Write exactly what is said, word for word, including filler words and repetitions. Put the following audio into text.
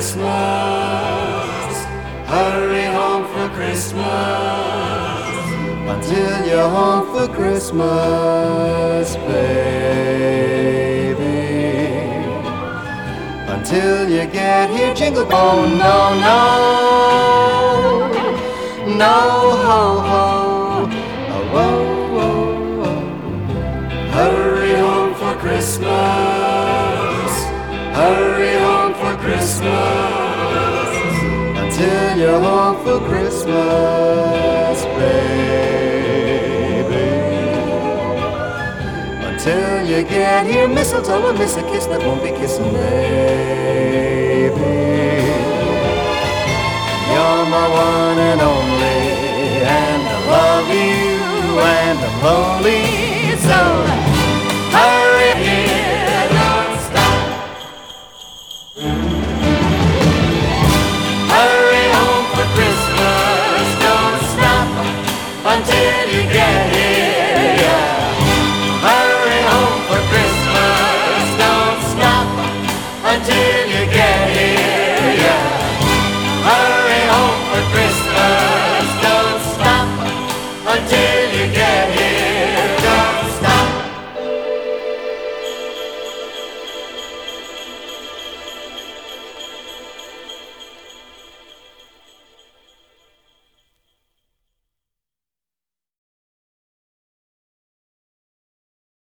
Christmas. Hurry home for Christmas. Until you're home for Christmas, baby. Until you get here, jingle bell. Oh, no, no. No, ho, ho. Oh, whoa, whoa, whoa. Hurry home for Christmas. Hurry home for Christmas. Until you're home for Christmas, baby. Until you get here, mistletoe and miss a kiss that won't be kissing, baby. You're my one and only, and I love you, and I'm lonely, so hurry here, don't stop. Hurry home for Christmas, don't stop until you get here, yeah. Hurry home for Christmas, don't stop until you get